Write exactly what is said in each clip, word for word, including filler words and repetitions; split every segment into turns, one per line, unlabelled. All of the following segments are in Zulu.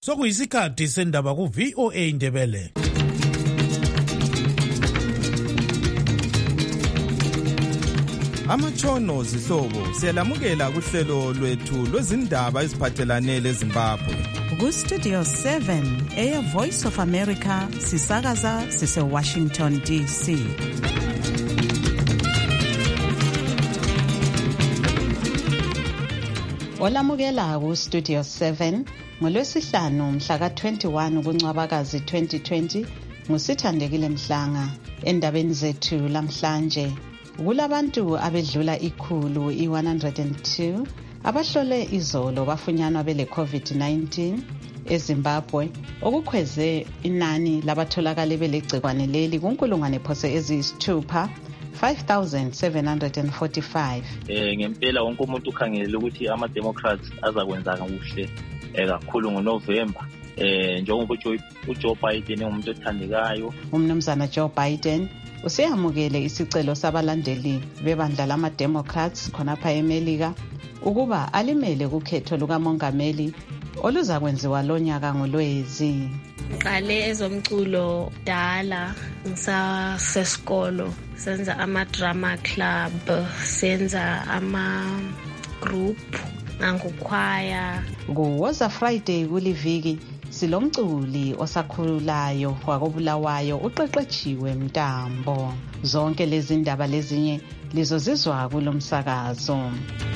Sokuyisikhathi sendaba ku V O A Ndebele.
Amatshono zihlobo siyalamukela kuhlelo lwethu lwezindaba eziphathelane leZimbabwe.
Ku Studio seven eya Voice of America sisakaza sise Washington D C. Olamukela ku Studio seven ngolwesihlanu mhla ka twenty-one kuNcwabakazi twenty twenty ngusithandekile Mhlanga. Endabeni zethu lamhlanje kulabantu abedlula ikhulu i one hundred two abahlole izolo bafunyanwa bele COVID nineteen eZimbabwe, okukhweze inani labatholakala belegcikwane leli kunkulungwane phose eziyisithupha five thousand seven hundred forty-five.
Eh ngempela wonke umuntu ukhangelela ukuthi ama Democrats azakwenza kakuhle kakhulu ngoNovember. Eh njengoba uJoe Biden umuntu othandekayo.
Umnumzana Joe Biden useyamukele isicelo sabalandeli bebandla lama Democrats khonapha eMelika ukuba alimele kukhetho lukamongameli oluzakwenziwa lonyaka ngoLwezi.
Qale ezomculo dala ngisasesikolo senza ama drama club, senza ama group nangokwaya.
Kuwoza Friday kuliviki silomculi osakhulayo wakobulawayo uqeqetshiwe Mtambo. Zonke lezi ndaba lezinye lizozizwa kulomsakazo.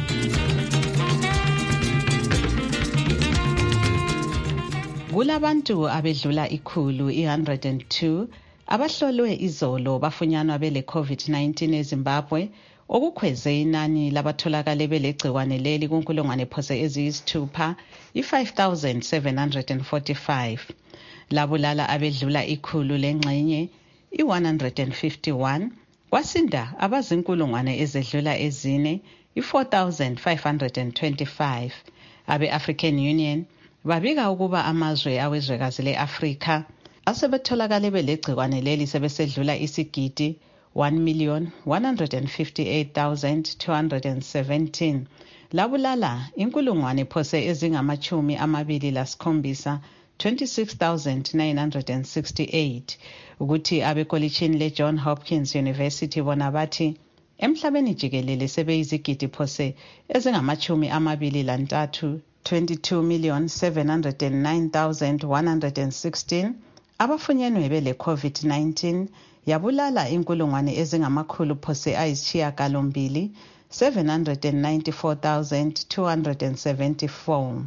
Kulabantu abedlula ikhulu i one hundred two abahlolwe izolo bafunyanwa bele COVID nineteen eZimbabwe, okukhweze inani labatholakala belegcikwane leli kunkulungwane phose eziyisithupha i five thousand seven hundred forty-five. Labulala abedlula ikhulu lengxenye i one hundred fifty-one, kwasinda abazinkulungwane ezedlula ezine i four thousand five hundred twenty-five. Abe African Union babika ukuba amazwe awezwekazi leAfrika asebetholakala belegcikwane leli sebesedlula isigidi one million one hundred fifty-eight thousand two hundred seventeen. Labulala inkulungwane phose ezingamachumi amabili lasikhombisa twenty-six thousand nine hundred sixty-eight. Ukuthi abekolitshini le John Hopkins University bona bathi emhlabeni jikelele sebeyizigidi phose ezingamachumi amabili lantathu twenty-two million seven hundred nine thousand one hundred sixteen abafunyenwe bele COVID nineteen. Yabulala inkulungwane ezingamakhulu phose ayisishiyagalombili seven hundred ninety-four thousand two hundred seventy-four.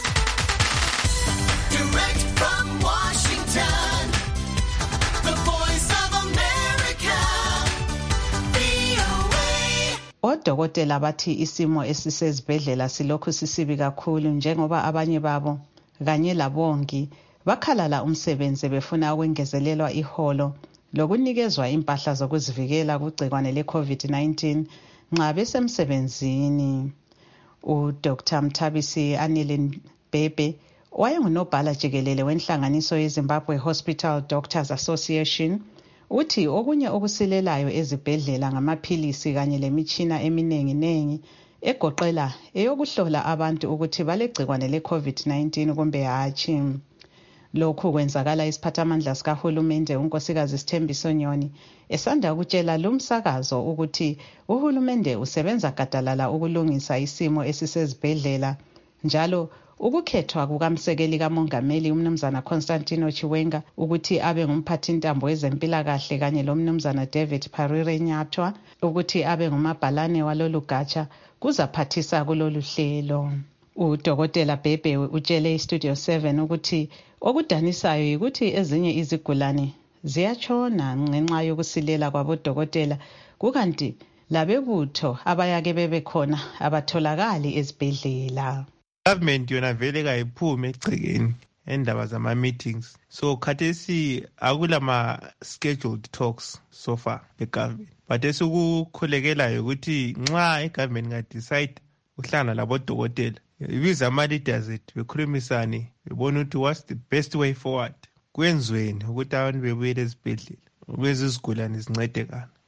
Direct from Washington, the Voice of America, V O A.
Odokotela bathi isimo esisezibhedlela silokhu sisibi kakhulu njengoba abanye babo kanye labongi bakhalala umsebenzi befuna ukwengezelelwa iholo lokunikezwa impahla zokuzivikela kugcikwane le COVID nineteen nxa besemsebenzini. UDoctor Mthabisi Anile Bebe wayengunobhala jikelele wenhlanganiso yeZimbabwe Hospital Doctors Association uthi okunye okusilelayo ezibhedlela ngamaphilisi kanye lemitshina eminengi nengi egoqela eyokuhlola abantu ukuthi balegcikwane le COVID nineteen kumbe hatshi. Lokhu kwenzakala isiphathamandla sikahulumende unkosikazi Sithembiso Nyoni esanda ukutshela lumsakazo ukuthi uhulumende usebenza gadalala ukulungisa isimo esisezibhedlela, njalo ukukhethwa kukamsekeli kamongameli umnumzana Constantino Chiwenga ukuthi abe ngumphathintambo wezempilakahle kanye lomnumzana David Parire Nyathwa ukuthi abe ngumabhalane walolu gatsha kuzaphathisa kulolu hlelo. Udokotela Bebe utshele iStudio seven ukuthi okudanisayo yikuthi ezinye izigulane ziyatshona ngenxa yokusilela kwabodokotela, kukanti labebutho abayake bebe khona abatholakali ezibhedlela.
Government yona vele kayiphume egcekeni endaba zama meetings, so khathesi akulama scheduled talks so far the government, but esikukhulekelayo ukuthi nxa igovernment nga decide uhlangana labodokotela ibiza ama leaders ethu bekhulumisane bebona ukuthi what's the best way forward, kwenzweni ukuthi abantu bebuyele ezibhedlela ukuze izigulane zincedekana.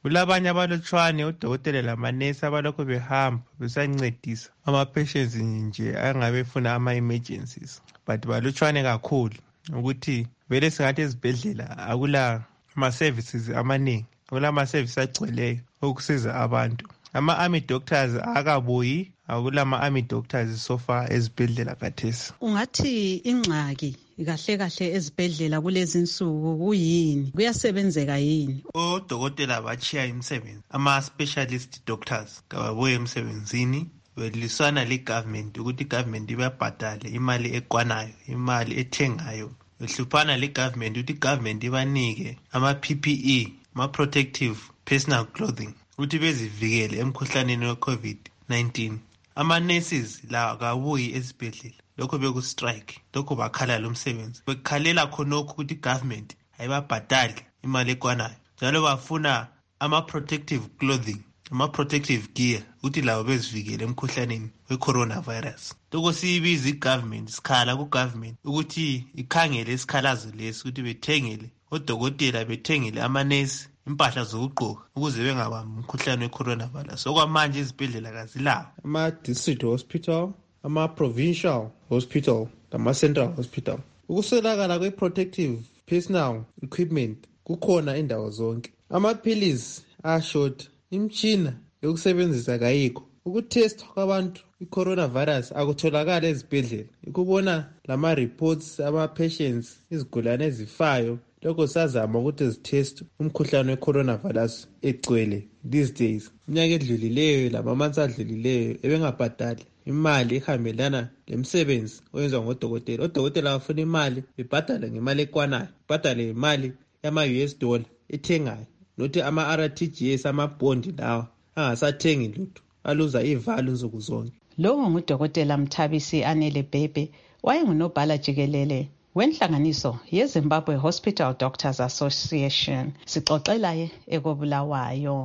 kulabanye abalutshwane odokotela lamanesi abalokhu behamba besancedisa ama-patients nje angabe efuna ama-emergencies, but balutshwane kakhulu ukuthi vele singathi ezibhedlela akula ama-services amaningi, akula ama-services agcweleyo okusiza abantu. Ama-army doctors akabuyi, akula ama-army doctors so far ezibhedlela kathesi.
Ungathi ingxaki kahle kahle ezibhedlela kulezi insuku kuyini? Kuyasebenzeka yini?
Odokotela bachiya imisebenzi, ama-specialist doctors kababuye emsebenzini, beliswana le-government ukuthi i-government ibabhadale imali ekwanayo, imali ethengayo. Behluphana le-government ukuthi i-government ibanike ama-P P E, ama-protective personal clothing, ukuthi bezivikele emkhuhlaneni we-COVID nineteen. Ama-nurses la kabuyi esibhedlela, lokho beku-strike, lokho bakhala lo msebenzi. Bekhalela khonokho ukuthi i-government ayibabhadali imali ekwanayo. Njalo bafuna ama-protective clothing, ama-protective gear, ukuthi lawo bezivikele emkhuhlaneni we-coronavirus. Lokho siyibiza i-government, sikhala ku-government ukuthi ikhangele isikhalazo lesi, ukuthi bethengele odokotela, bethengele amanesi impahla zokugqoka ukuze bengabambi umkhuhlane we-coronavirus. Okwamanje izibhedlela kazilawo.
Ama-district hospital, ama-provincial hospital, nama-central hospital. Ukuswelakala kwe-protective personal equipment kukhona indawo zonke. Amaphilisi ashort, imtshina yokusebenzisa kayikho. Ukutesta kwabantu i-coronavirus akutholakala ezibhedlela. Ikubona lama-reports ama-patients, izigulane ezifayo, lokho sazama ukuthi zitest umkhuhlane we-coronavirus egcwele these days. Iminyaka edlulileyo lama-months adlulileyo ebengabhadali imali ehambelana lemsebenzi oyenzwa ngodokotela. Odokotela bafuna imali bebhadale ngemali ekwanayo, bebhadale imali yama-U S dollar ethengayo, nothi ama-R T G S, ama-bond lawa angasathengi lutho, aluza ivalo nsuku zonke.
Lo ngudokotela Mthabisi Anele Bhebhe, wayengunobhala jikelele wenhlanganiso yeZimbabwe Hospital Doctors Association. Sixoxela ye ekobulawayo.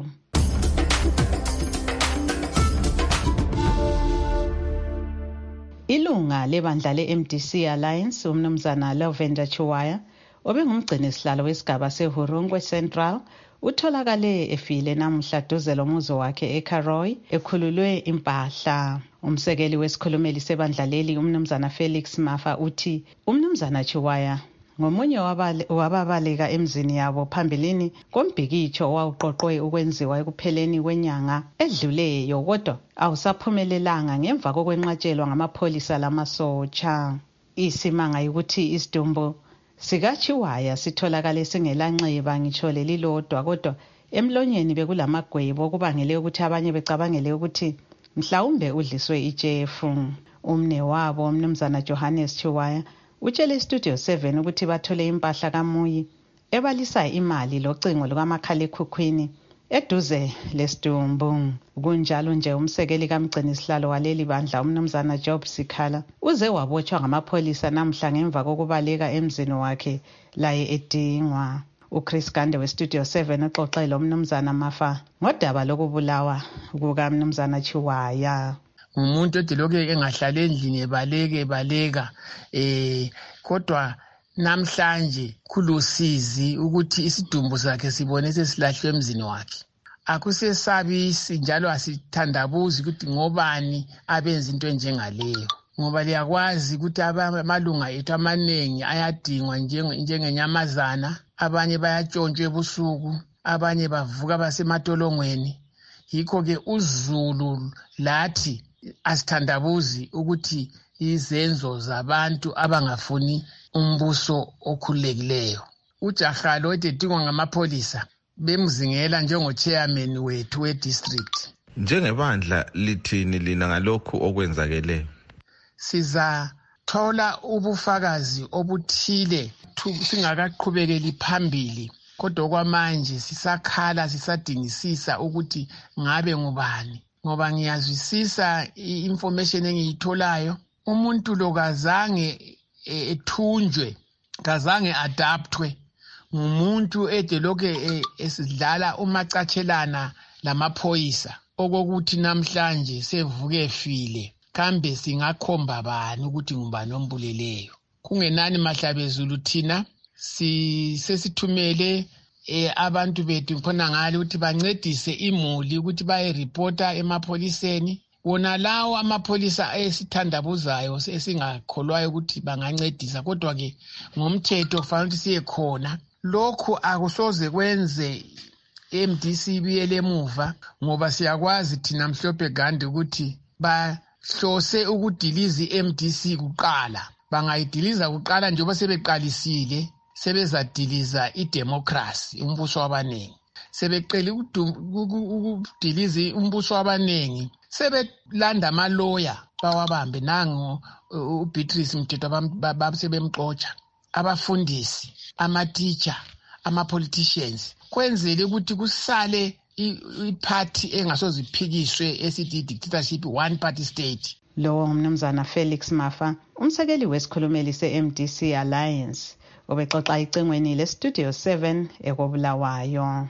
Ilunga lebandla le-M D C Alliance umnumzana Lavender Chiwaya obengumgcini sihlalo wesigaba seHurungwe Central utholakale efile namuhla duze lomuzi wakhe eKaroy ekhululwe impahla. Umsekeli wesikhulumeli sebandla leli umnumzana Felix Mafa uthi umnumzana Chiwaya ngomunye wababaleka emzini yabo phambilini kombhikitsho wawuqoqwe ukwenziwa ekupheleni kwenyanga edluleyo, kodwa awusaphumelelanga ngemva kokwenqatshelwa ngamapholisa lamasotsha. Isimanga ukuthi isidumbu sikaChiwaya sitholakale singelanxeba ngitsho lelilodwa, kodwa emlonyeni bekulamagwebo okubangele ukuthi abanye becabangele ukuthi mhlawumbe udliswe ijefu. Umne wabo umnumzana Johannes Chiwaya utshele Studio seven ukuthi bathole impahla kaMuyi ebalisa imali locingo lukamakhalekhukhwini eduze lesidumbu. Kunjalo nje umsekeli kamgcini sihlalo waleli bandla umnumzana Job Sikhala uze wabotshwa ngamapholisa namhla ngemva kokubaleka emzini wakhe laye edingwa. uChris Gande weStudio seven uxoxele umnumzana Mafa ngodaba lokubulawa kukamnumzana Chiwaya.
Umuntu odilokhu engahlala endlini ebaleke ebaleka eh kodwa namhlanje kulusizi ukuthi isidumbu sakhe sibone sesilahlwe emzini wakhe. Akusesabisi njalo asithandabuzi ukuthi ngobani abenza into enjengaleyo, ngoba liyakwazi ukuthi amalunga ethu amaningi ayadingwa njengenyamazana, abanye bayatshontshwa ebusuku, abanye bavuka basematolongweni. Yikho ke uZulu lathi asithandabuzi ukuthi izenzo zabantu abangafuni umbuso okhululekileyo. Ujaha lo edingwa ngamapholisa bemzingela njengo-chairman wethu we-district.
Njengebandla lithini lina ngalokhu okwenzakeleyo?
Sizathola ubufakazi obuthile singakaqhubekeli phambili, kodwa kwamanje sisakhala sisadingisisa ukuthi ngabe ngubani, ngoba ngiyazwisisa i-information engiyitholayo. Umuntu lo kazange ethunjwe, kazange adaptwe, ngumuntu edelokhe esidlala umacatshelana lamaphoyisa okokuthi namhlanje sevuke efile. Kambe singakhomba bani ukuthi ngubani ombuleleyo? Kungenani Mahlabezulu thina sisesithumele eh abantu bethu khona ngale ukuthi bancedise imuli ukuthi baye reporta emapholiseni. Wona lawo amapholisa esithandabuzayo esingakholwayo ukuthi bangancedisa, kodwa ke ngomthetho kufanele ukuthi siye khona. Lokhu akusoze kwenze M D C biyele emuva ngoba siyakwazi thina Mhlophe Gandhi ukuthi bahlose ukudiliza i-M D C kuqala. Bangayidiliza kuqala njengoba sebeqalisile sebezadiliza idemocracy, umbuso wabanengi. Sebeqele ukudiliza umbuso wabanengi, sebelanda amaloya bawabambe. Nango uBeatrice Mthethwa babesebemxotsha, abafundisi, ama-teacher, ama-politicians, kwenzele ukuthi kusale iparty engasoze iphikiswe esithi dictatorship, one party state.
Lowo ngumnumzana Felix Mafa, umsekeli wesikhulumeli se-M D C Alliance, obexoxa icengweni le-Studio seven ekobulawayo.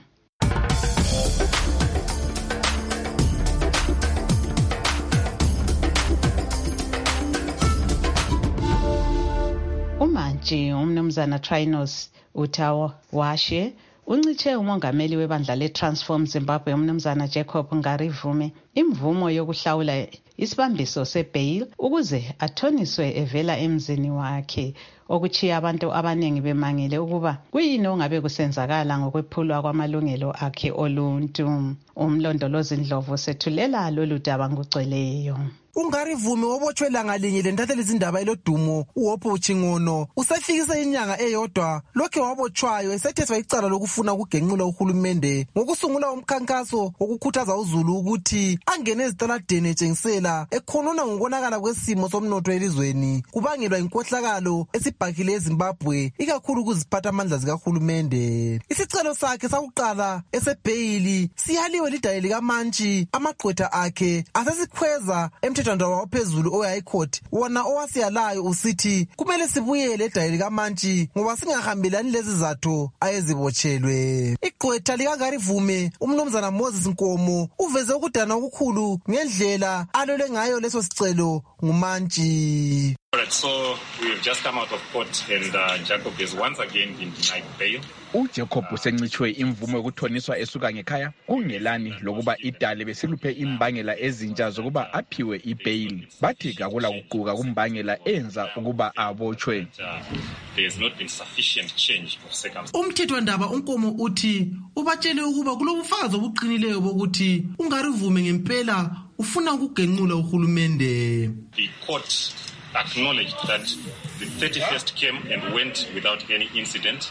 Umantshi umnumzana Trinos Utawo Washe uncithe umongameli webandla le-Transform Zimbabwe umnumzana Jacob Ngarivume imvumo yokuhlawula isibambiso se-bail ukuze athoniswe evela emzini wakhe, okuchiya abantu abanengi bemangele ukuba kuyini ongabe kusenzakala ngokwephulwa kwamalungelo akhe oluntu. Umlondolozi Ndlovu sethulela lolu daba ngugcweleyo.
Ungarivume obotshwe langa linye lentatheli izindaba elodumo uHopho Chingono usefikise inyanga eyodwa lokho wabotshwayo esethethwa icala lokufuna ukugenqula uhulumende ngokusungula umkhankaso wokukhuthaza uZulu ukuthi angene ezitaladeni etshengisela ekhonona ngokonakala kwesimo somnotho elizweni kubangelwa inkohlakalo esibhakile eZimbabwe ikakhulu kuziphatha amandla zikahulumende. Isicelo sakhe sakuqala esebheyili sihaliwe lidale likaMantshi amagqwetha akhe asesikhweza emthethweni waphezulu oHigh Court, wona owasiyalayo usithi kumele sibuyele edale likaMantshi ngoba singahambelani lezi zatho ayezibotshelwe. Igqwetha likaNgarivume umnumzana Moses Nkomo uveze ukudana okukhulu ngendlela alole ngayo leso sicelo nguMantshi.
Alright, so we've just come out of court and uh, Jacob is once again been denied bail.
uJacob usencitshwe imvumo yokuthoniswa esuka ngekhaya kungelani lokuba idale besiluphe imbangela ezintsha zokuba aphiwe ibail. Bathi kakula kuquka kumbangela enza ukuba abotshwe.
There has not been sufficient change of circumstances.
Umthethwandaba uNkomo uthi ubatshele ukuba kulobufakazi obuqinileyo bokuthi Ungarivume ngempela ufuna ukugenqula uhulumende.
The court acknowledged that the thirty-first came and went without any incident.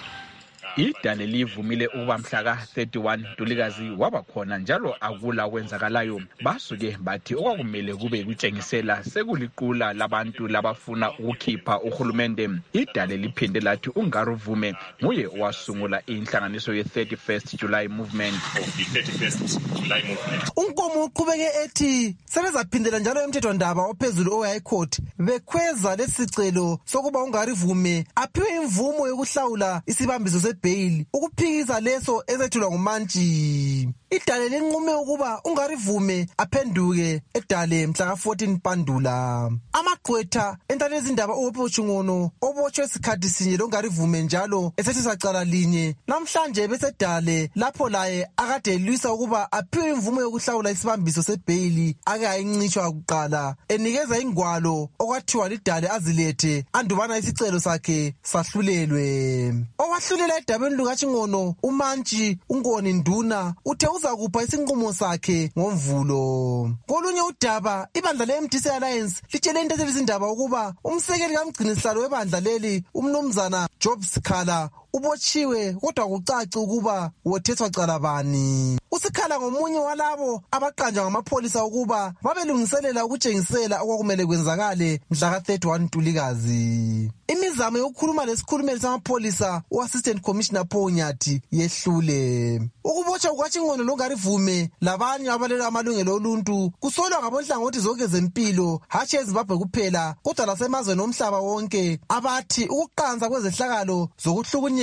Idale livumile ukuba mhla ka thirty-one Ntulikazi waba khona njalo akula kwenzakalayo. Basuke bathi okwakumele kube kutshengisela sekuliqula labantu labafuna ukukhipha uhulumende. Idale liphinde lathi Ungarivume nguye wasungula inhlanganiso ye thirty-first July movement.
Of the thirty-first July movement.
Unkomo uqhubeke ethi sebezaphindela njalo emthethwandaba ophezulu oHigh Court bekhweza lesicelo sokuba Ungarivume aphiwe imvumo yokuhlawula isibambiso se bail ukuphikisa leso ezethulwa nguMantshi. Idale linqume ukuba Ungarivume aphenduke edale mhla ka fourteen Mpandula. Amagqwetha entatheli izindaba uHopho Chingono obotshwe isikhathi sinye loNgarivume njalo esethi sacala linye namhlanje besedale lapho laye akade elwisa ukuba aphiwe imvumo yokuhlawula isibambiso sebail ake ayincitshwa kuqala enikeza ingwalo okwathiwa lidale azilethe andubana isicelo sakhe sahlulelwe. Owahlulela edabeni lukaChingono uMantshi uNkoni Nduna uthe uza kupha isinqumo sakhe ngomvulo. Kolunye udaba ibandla le-M D C Alliance litshele intatheli izindaba ukuba umsekeli kamgcinisihlalo webandla leli umnumzana Job Sikhala ubotshiwe kodwa kucaci ukuba wothethwa cala bani. Usikhala ngomunye walabo abaqanjwa ngamapholisa ukuba babelungiselela ukutshengisela okwakumele kwenzakale mhla ka thirty-one Ntulikazi. Imizamo yokukhuluma lesikhulumeli samapholisa uAssistant Commissioner Paul Nyathi yehlule. Ukubotshwa kukaChingono loNgarivume labanye abalela amalungelo oluntu kusolwa ngabonhlangothi zonke zempilo hatshi eZimbabwe kuphela kodwa lasemazweni omhlaba wonke abathi ukuqanza kwezehlakalo zokuhlukunyezwa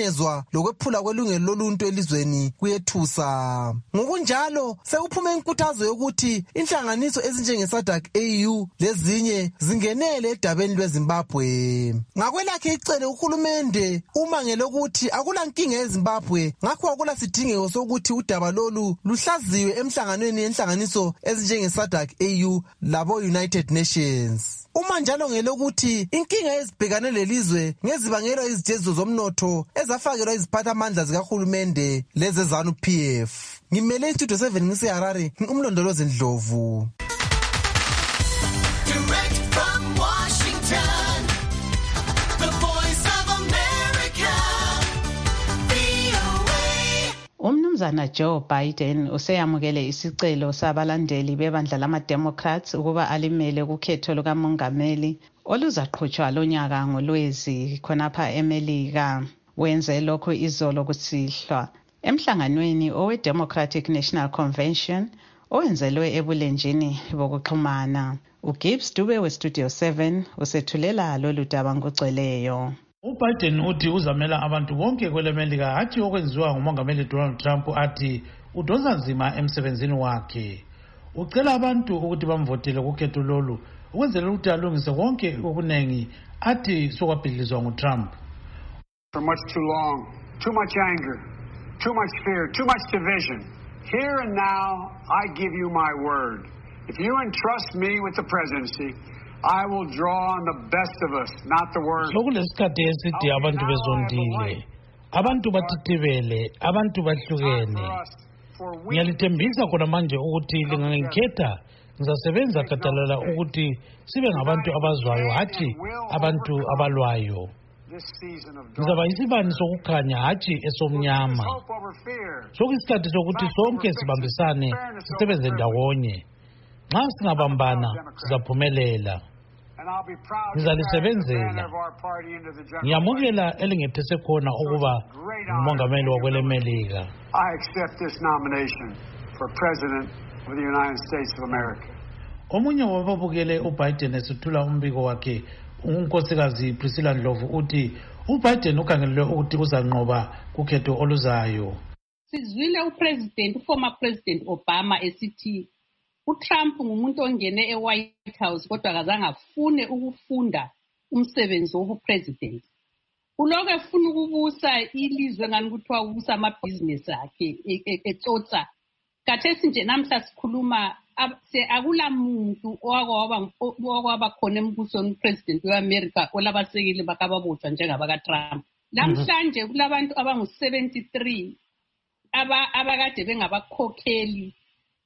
ukuhlukunyezwa lokwephula kwelungelo loluntu elizweni kuyethusa. Ngokunjalo sekuphume inkuthazo yokuthi inhlanganiso ezinjenge SADC A U lezinye zingenele edabeni lweZimbabwe. Ngakwelakhe icele uhulumende umangele ukuthi akulankinga eZimbabwe, ngakho akula sidingeko sokuthi udaba lolu luhlaziwe emhlanganweni yenhlanganiso ezinjenge SADC A U labo United Nations. Uma njalo ngelokuthi inkinga ezibhekane lelizwe ngezibangelwa izitezo zomnotho ezafakelwa iziphathamandla zikahulumende leze ZANU P F. Ngimele istudio seven ngiseHarare, umlondolozi Ndlovu.
Direct from Washington, the voice of America, V O A.
Umnumzana Joe Biden useyamukele isicelo sabalandeli bebandla lama-Democrats ukuba alimele kukhetho lukamongameli oluzaqhutshwa lonyaka ngoLwezi khonapha eMelika. Wenze lokhu izolo kusihlwa emhlanganweni owe-Democratic National Convention owenzelwe ebulenjini bokuxhumana. uGibbs Dube weStudio seven usethulela lolu daba ngokugcweleyo.
UBiden uthi uzamela abantu bonke kwelemelika hathi okwenziwa ngumongameli Donald Trump athi udonsa nzima emsebenzini wakhe. Ucela abantu ukuthi bamvotele kukhetho lolu ukwenzela ukuthi alungise konke okunengi athi sokwabhidlizwa nguTrump.
For much too long, too much anger, too much fear, too much division. Here and now, I give you my word. If you entrust me with the presidency, I will draw on the best of us, not the worst.
Sokulesikhathi eside abantu bezondile, abantu batitibele, abantu bahlukene. Ngiyalithembisa khona manje ukuthi lingangikhetha ngizasebenza gadalala ukuthi sibe ngabantu abazwayo hathi abantu abalwayo. Ngizaba isibani sokukhanya hathi esomnyama. Sokuyisikhathi sokuthi sonke sibambisane sisebenze ndawonye. Nxa singabambana sizaphumelela. Ngizalisebenzela. Ngiyamukela elingethese khona ukuba ngumongameli wakwelemelika.
I accept this nomination for President of the United States of America.
Omunye wababukele uBiden esithula umbiko wakhe unkosikazi Priscilla Ndlovu uthi uBiden ukhangelelwe ukuthi uzanqoba kukhetho oluzayo.
Sizwile upresident uformer president Obama esithi uTrump ngumuntu ongene eWhite House kodwa akazange afune ukufunda umsebenzi wobupresident. Uloke efuna ukubusa ilizwe ngani kuthiwa ubusa amabhizinesi akhe etsotsa. Kathesi nje namhla sikhuluma akula muntu owakwaba owakwaba khona embusweni upresident weAmerica olabasekeli bakababotshwa njengabaka Trump. Namhlanje kulabantu abangu seventy-three aba abakade bengabakhokheli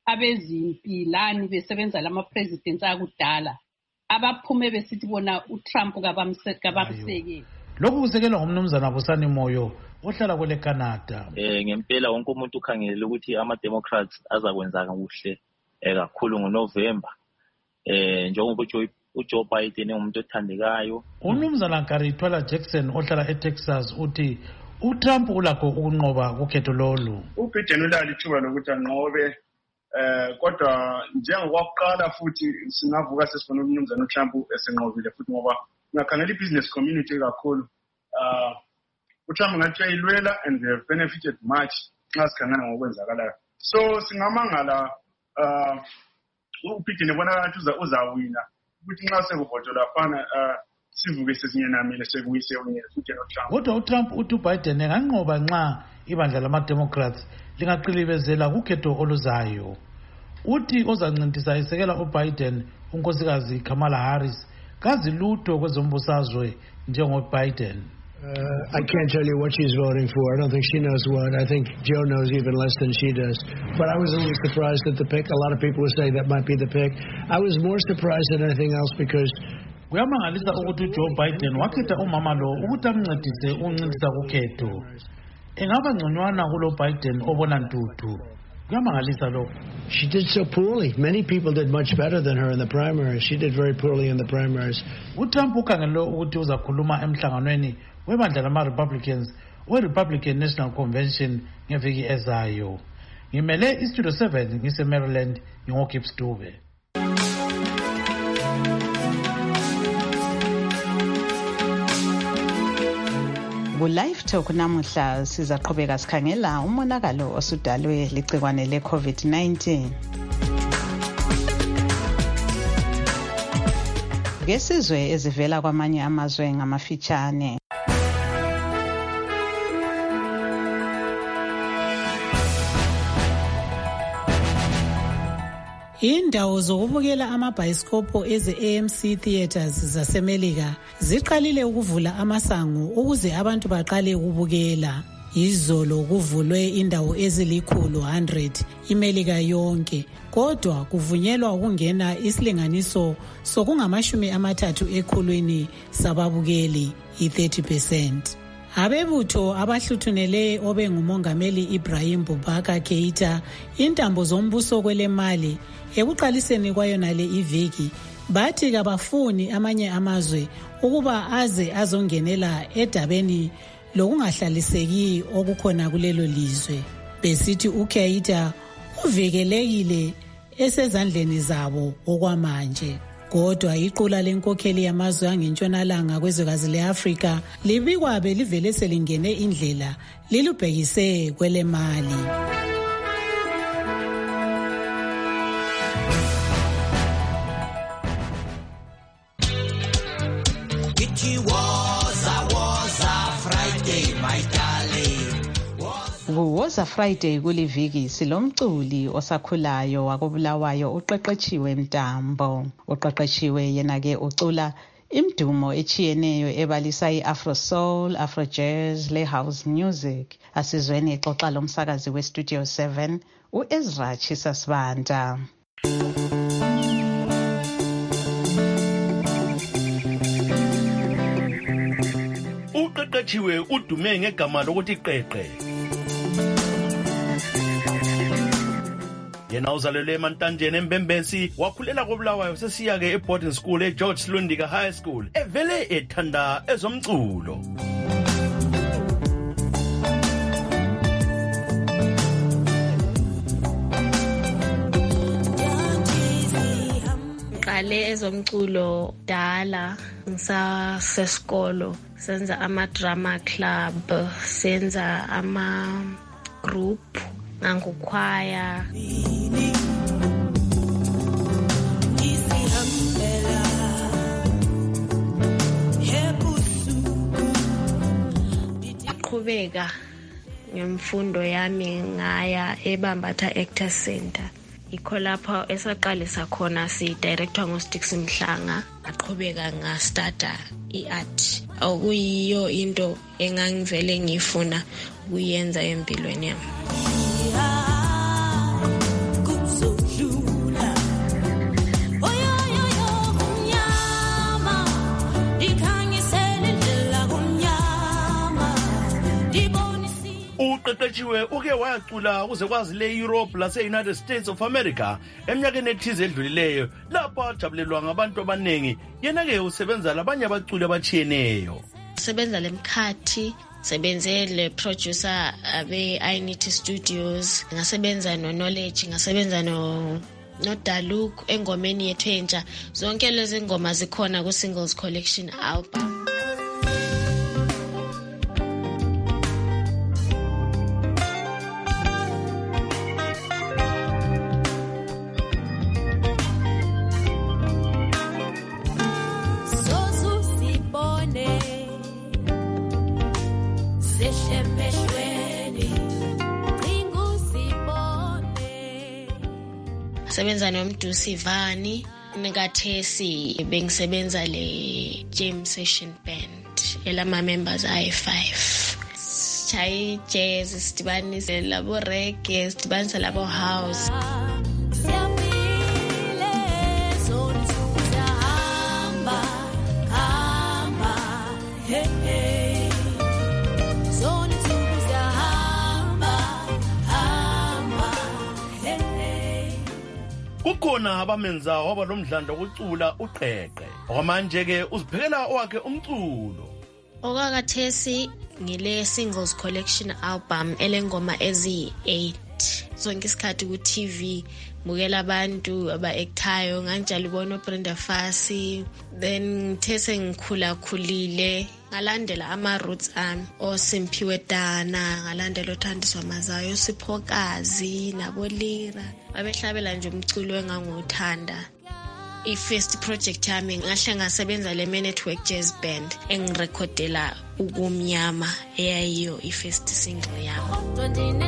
abezimpilani besebenza lama presidents akudala abaphume besithi bona uTrump kabamsekeli.
Lokhu kusekelwa ngumnumzana Busani Moyo ohlala kwele Canada.
Eh ngempela wonke umuntu ukhangele ukuthi ama Democrats azakwenza kakuhle eh kakhulu ngoNovember. Eh njengoba uJoe uJoe Biden umuntu othandekayo.
Umnumzana Karithwala Jackson ohlala eTexas uthi uTrump ulakho ukunqoba kukhetho lolu.
uBiden ulali ithuba lokuthi anqobe eh kodwa njengokuqala futhi singavuka sesibona umnumzana uTrump esenqobile futhi ngoba ngakhangela ibusiness community kakhulu uh uTrump ngathi uyilwela and they have benefited much xa sikhangana ngokwenzakalayo. So singamangala uh uBiden ebona ukuthi uza uzawina ukuthi nxa sekuvotelwa afana uh sivuke sesinyenamile sekuyise unye futhi noTrump.
Kodwa uTrump uthi uBiden enganqoba nxa ibandla lama-Democrats lingaqilibezela kukhetho oluzayo. Uthi ozancintisa isekela uBiden unkosikazi Kamala Harris kazi lutho kwezombusazwe njengoBiden.
Uh, I can't tell you what she's voting for. I don't think she knows what. I think Joe knows even less than she does. But I was a little surprised at the pick. A lot of people would say that might be the pick. I was more surprised than anything else because
kuyamangalisa ukuthi uJoe Biden wakhetha umama lo ukuthi amncedise uncintisa kukhetho. Engaba ngconywana kulo Biden obona ntuthu. Kuyamangalisa lokho.
She did so poorly. Many people did much better than her in the primaries. She did very poorly in the primaries.
uTrump ukhangelwe ukuthi uzakhuluma emhlanganweni webandla lama-Republicans we-Republican National Convention ngeviki ezayo. Ngimele iStudio seven ngise-Maryland ngingoGibbs Dube.
Ku-Live Talk namuhla sizaqhubeka sikhangela umonakalo osudalwe ligciwane le-COVID nineteen. Ngesizwe ezivela kwamanye amazwe ngamafitshane.
Indawo zokubukela amabhayisikopho eze-A M C Theatres zasemelika ziqalile ukuvula amasango ukuze abantu baqale ukubukela. Izolo kuvulwe indawo ezilikhulu one hundred imelika yonke, kodwa kuvunyelwa ukungena isilinganiso sokungamashumi amathathu ekhulwini sababukeli i-thirty percent. Abebutho abahluthunele obengumongameli Ibrahim Boubacar Keita intambo zombuso kwelemali ekuqaliseni kwayona le iviki bathi kabafuni amanye amazwe ukuba aze azongenela edabeni lokungahlaliseki okukhona kulelo lizwe. Besithi uKeita uvikelekile esezandleni zabo okwamanje. Kodwa iqula lenkokheli yamazwe angentshonalanga kwezwekazi le-Afrika libikwa belivele selingene indlela lilubhekise kwelemali.
Kuwoza Friday kuliviki silomculi osakhulayo wakobulawayo uqeqetshiwe Mtambo. Uqeqetshiwe yena ke ucula imdumo echiyeneyo ebalisa i-Afro Soul, Afro Jazz le House Music. Asizweni ixoxa lomsakazi we-Studio seven uEzra Chisasibanda.
Uqeqetshiwe udume ngegama lokuthi Qeqe. Yena uzalelwe eMantanjeni eMbembesi, wakhulela koBulawayo sesiya ke e-boarding school e-George Slundika High School. Evele ethanda ezomculo.
Ngale ezomculo dala ngisasesikolo senza ama-drama club, senza ama-group nangukwaya. Qhubeka ngemfundo yami ngaya eBambatha Actor Center. Ikho lapho esaqalisa khona si-director ngoStix Mhlanga, aqhubeka ngastarta i-art. Okuyiyo into engangivele ngifuna ukuyenza empilweni yami.
Uqeqetshiwe uke wacula ukuze kwazi le-Europe lase-United States of America eminyakeni ethize edlulileyo lapho ajabulelwa ngabantu abaningi. Yena-ke usebenza labanye abaculi abachiyeneyo.
Sebenza lemkhathi, sebenze le producer abe-I N T Studios, ngasebenza no-Knowledge, ngasebenza no noDaluk engomeni yethu entsha. Zonke lezi ngoma zikhona ku-Singles Collection album. Sebenza nomdusi Vani nekathesi bengisebenza le jam session band elama members ayi five. Chai jazz sidibanise labo reggae sidibanise labo house.
Kukhona abamenza waba lomdlando wokucula uQeqe. Okwamanje ke uziphekela owakhe umculo.
Okakathesi ngile Singles Collection album elengoma ezi eight. sonke isikhathi ku-T V bukela abantu aba-actayo nganjalo ubona uBrenda Fassie. Then ngithe sengikhula khulile ngalandela ama-roots ami oSimphiwe Dana, ngalandela uThandiswa Mazayo, Siphokazi naboLira. Babehlabela nje umculo engangiwuthanda. I-first project yami ngahle ngasebenza le Network Jazz Band engirekhodela ukumnyama eyayiyo i-first single yami.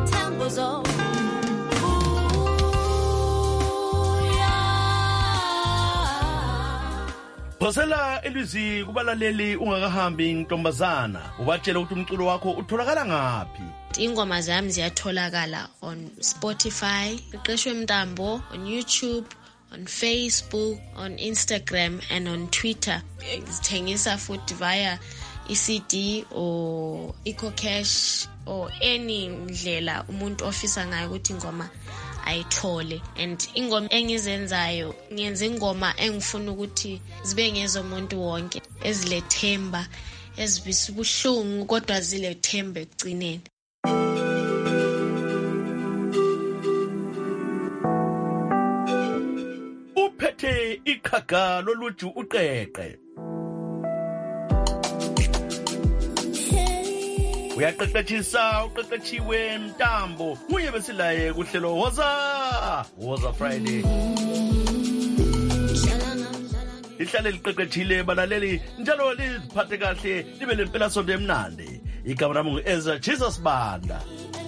Phosela elwizi kubalaleli ungakahambi ntombazana, ubatshela ukuthi umculo wakho utholakala ngaphi.
Ingoma zami ziyatholakala on Spotify, Iqeshwe Mntambo, on YouTube, on Facebook, on Instagram and on Twitter. Ngithengisa futhi via i-C D or EcoCash or any ndlela umuntu ofisa ngayo ukuthi ingoma ayithole. And ingoma engizenzayo ngiyenza ingoma engifuna ukuthi zibe ngezomuntu wonke, ezilethemba, ezibisa ubuhlungu kodwa zilethemba ekugcineni.
Uphethe iqhaga loluju uqeqe. Uyaqeqeshisa uqeqeshiwe Mntambo, uye besilaye kuhlelo Woza Woza Friday. Ihlale liqeqeshile balaleli njalo liziphathe kahle libe lempela sonto emnandi. Igama lami ngu-Ezra Jesus Banda.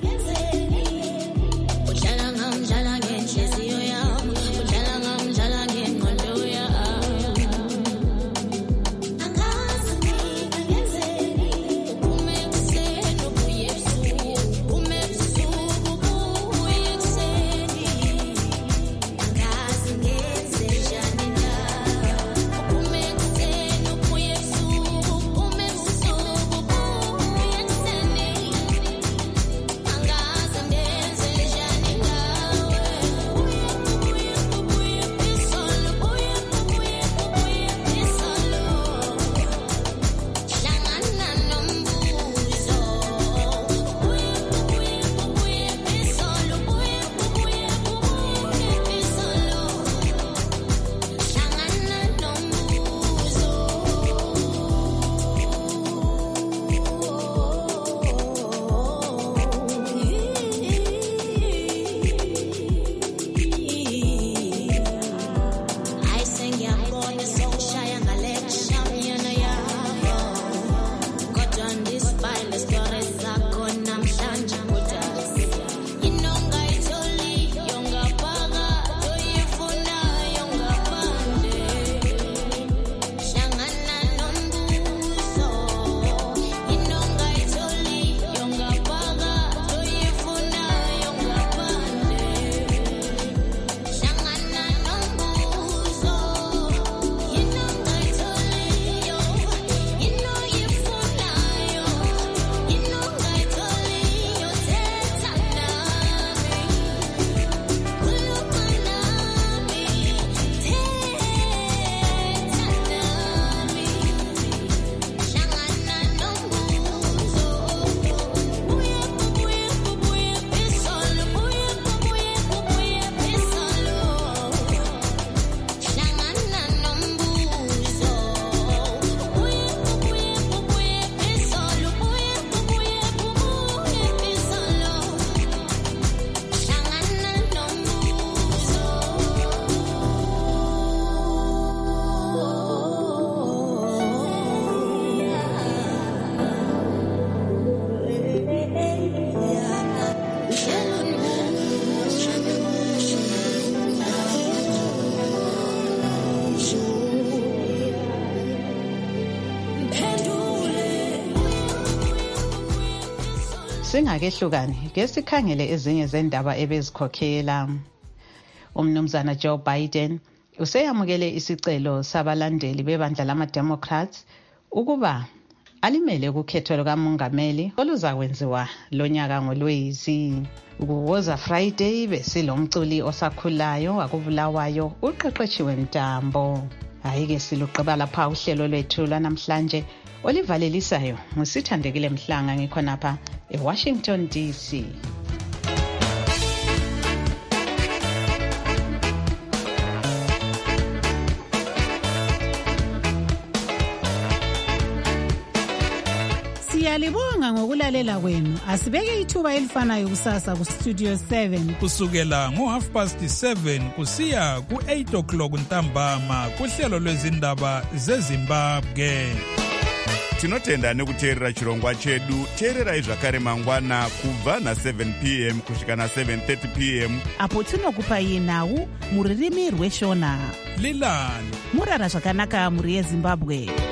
Singakehlukani ke sikhangele ezinye zendaba ebezikhokhela. Umnumzana Joe Biden useyamukele isicelo sabalandeli bebandla lama-Democrats ukuba alimele ukukhetho lukamongameli oluzakwenziwa lonyaka ngoLwezi. Ukuwoza Friday besilomculi osakhulayo wakubulawayo uqeqeshiwe Mntambo. Ayike siluqeba lapha uhlelo lwethu lanamhlanje olivalelisayo ngusithandekile Mhlanga ngikhonapha eWashington D C.
Siyalibonga ngokulalela kwenu. Asibeke ithuba elifanayo kusasa ku Studio seven.
Kusukela ngo half past seven kusiya ku eight o'clock ntambama kuhlelo lwezindaba zeZimbabwe.
Tinotenda nekuteerera chirongwa chedu. Teererai zvakare mangwana kubva na seven p m kusvika na seven thirty p m
apo tinokupai nhau muririmi rweshona.
Lilani
murara zvakanaka muri yeZimbabwe.